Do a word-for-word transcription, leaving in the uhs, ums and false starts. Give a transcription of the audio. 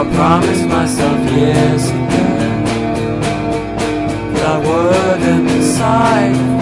I promised myself years ago that I wouldn't decide